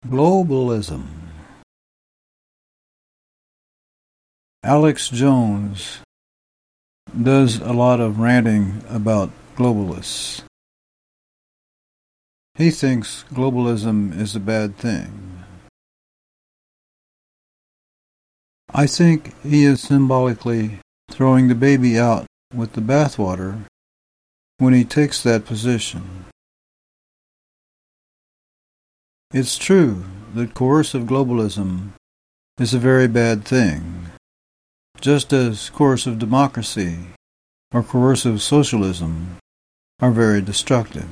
Globalism. Alex Jones does a lot of ranting about globalists. He thinks globalism is a bad thing. I think he is symbolically throwing the baby out with the bathwater when he takes that position. It's true that coercive globalism is a very bad thing, just as coercive democracy or coercive socialism are very destructive.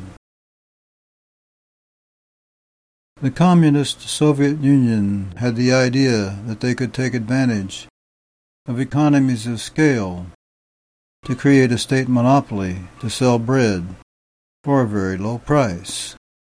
The communist Soviet Union had the idea that they could take advantage of economies of scale to create a state monopoly to sell bread for a very low price.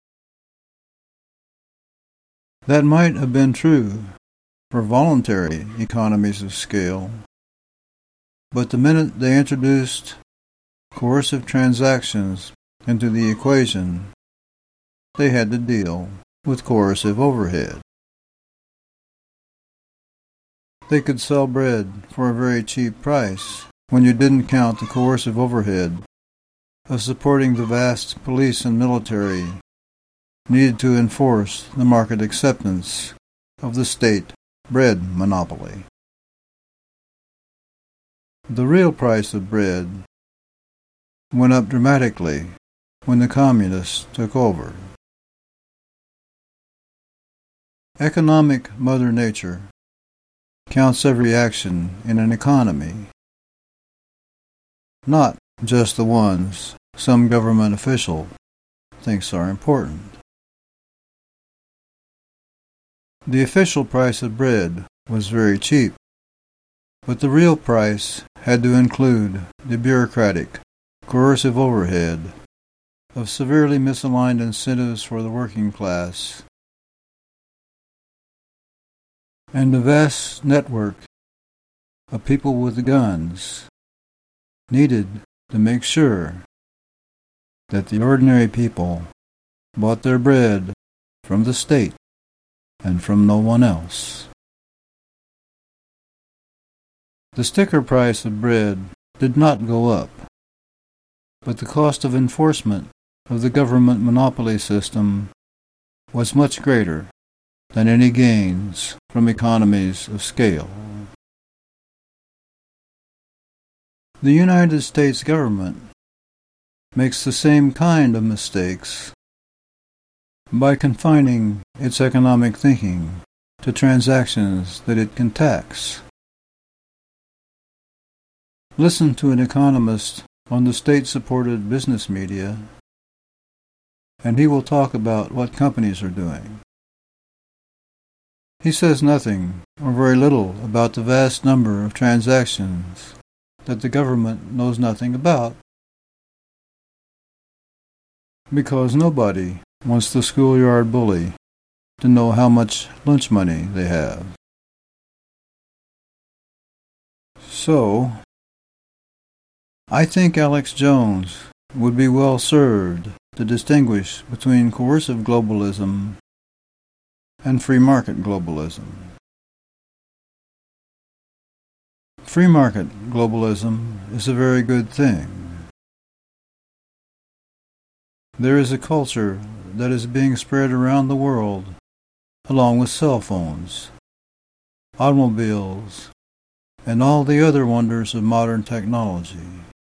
That might have been true for voluntary economies of scale, but the minute they introduced coercive transactions into the equation, they had to deal with coercive overhead. They could sell bread for a very cheap price when you didn't count the coercive overhead of supporting the vast police and military needed to enforce the market acceptance of the state bread monopoly. The real price of bread went up dramatically when the communists took over. Economic Mother Nature counts every action in an economy, not just the ones some government official thinks are important. The official price of bread was very cheap, but the real price had to include the bureaucratic, coercive overhead of severely misaligned incentives for the working class and the vast network of people with guns needed to make sure that the ordinary people bought their bread from the state and from no one else. The sticker price of bread did not go up, but the cost of enforcement of the government monopoly system was much greater than any gains from economies of scale. The United States government makes the same kind of mistakes by confining its economic thinking to transactions that it can tax. Listen to an economist on the state-supported business media, and he will talk about what companies are doing. He says nothing or very little about the vast number of transactions that the government knows nothing about, because nobody wants the schoolyard bully to know how much lunch money they have. So, I think Alex Jones would be well served to distinguish between coercive globalism and free market globalism. Free market globalism is a very good thing. There is a culture that is being spread around the world along with cell phones, automobiles, and all the other wonders of modern technology.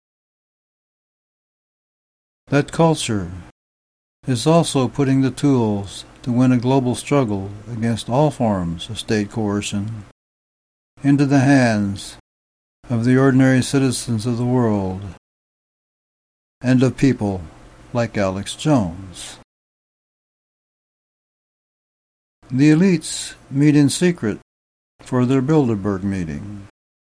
That culture is also putting the tools to win a global struggle against all forms of state coercion into the hands of the ordinary citizens of the world and of people like Alex Jones. The elites meet in secret for their Bilderberg meeting.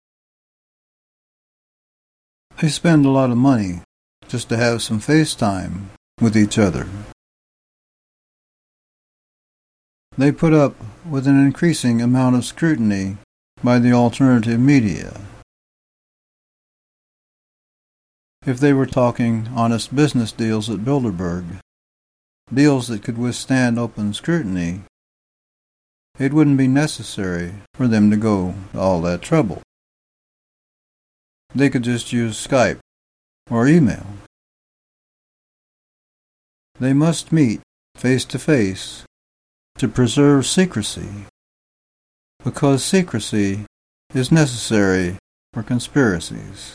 They spend a lot of money just to have some FaceTime with each other. They put up with an increasing amount of scrutiny by the alternative media. If they were talking honest business deals at Bilderberg, deals that could withstand open scrutiny, it wouldn't be necessary for them to go to all that trouble. They could just use Skype or email. They must meet face to face to preserve secrecy, because secrecy is necessary for conspiracies.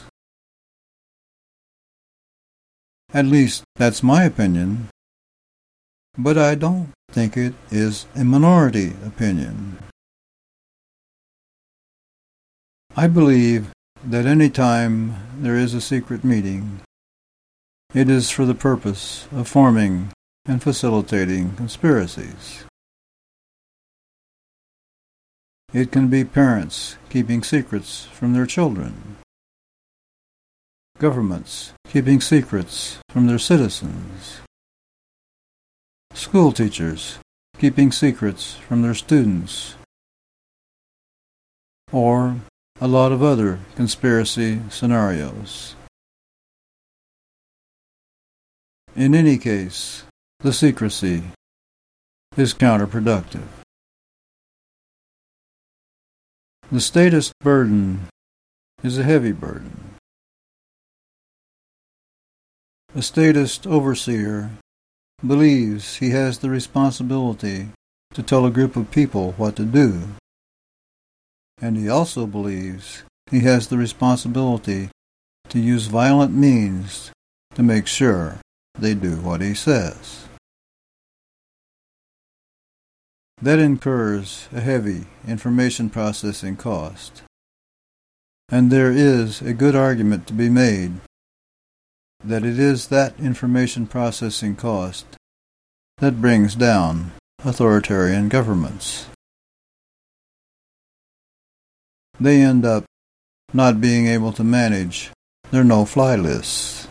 At least that's my opinion, but I don't think it is a minority opinion. I believe that any time there is a secret meeting, it is for the purpose of forming and facilitating conspiracies. It can be parents keeping secrets from their children, governments keeping secrets from their citizens, school teachers keeping secrets from their students, or a lot of other conspiracy scenarios. In any case, the secrecy is counterproductive. The statist burden is a heavy burden. A statist overseer believes he has the responsibility to tell a group of people what to do, and he also believes he has the responsibility to use violent means to make sure they do what he says. That incurs a heavy information processing cost, and there is a good argument to be made that it is that information processing cost that brings down authoritarian governments. They end up not being able to manage their no-fly lists.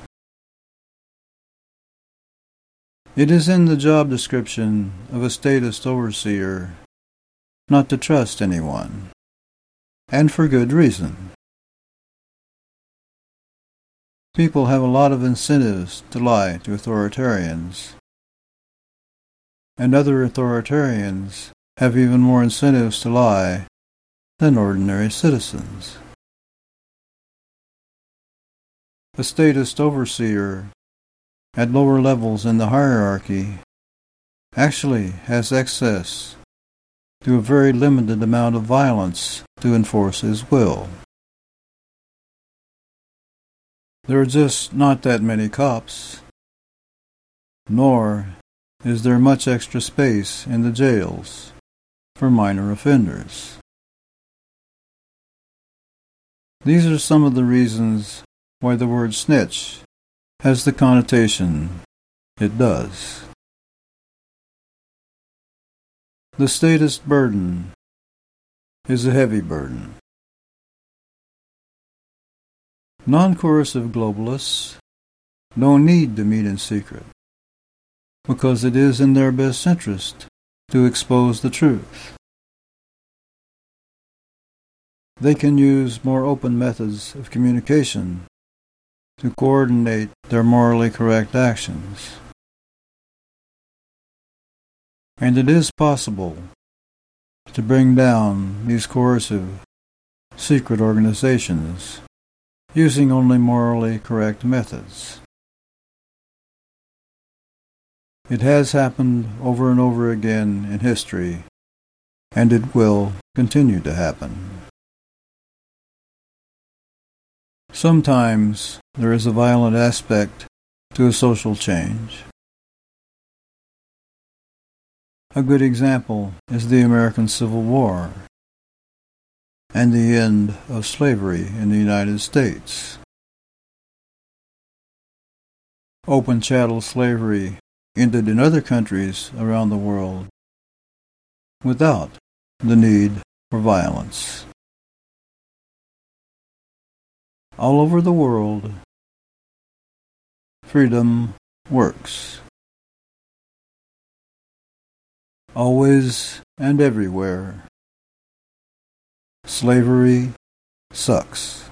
It is in the job description of a statist overseer not to trust anyone, and for good reason. People have a lot of incentives to lie to authoritarians, and other authoritarians have even more incentives to lie than ordinary citizens. A statist overseer at lower levels in the hierarchy actually has access to a very limited amount of violence to enforce his will. There are just not that many cops, nor is there much extra space in the jails for minor offenders. These are some of the reasons why the word snitch has the connotation it does. The statist burden is a heavy burden. Non-coercive globalists don't need to meet in secret, because it is in their best interest to expose the truth. They can use more open methods of communication to coordinate their morally correct actions. And it is possible to bring down these coercive secret organizations using only morally correct methods. It has happened over and over again in history, and it will continue to happen. Sometimes there is a violent aspect to a social change. A good example is the American Civil War and the end of slavery in the United States. Open chattel slavery ended in other countries around the world without the need for violence. All over the world, freedom works. Always and everywhere, slavery sucks.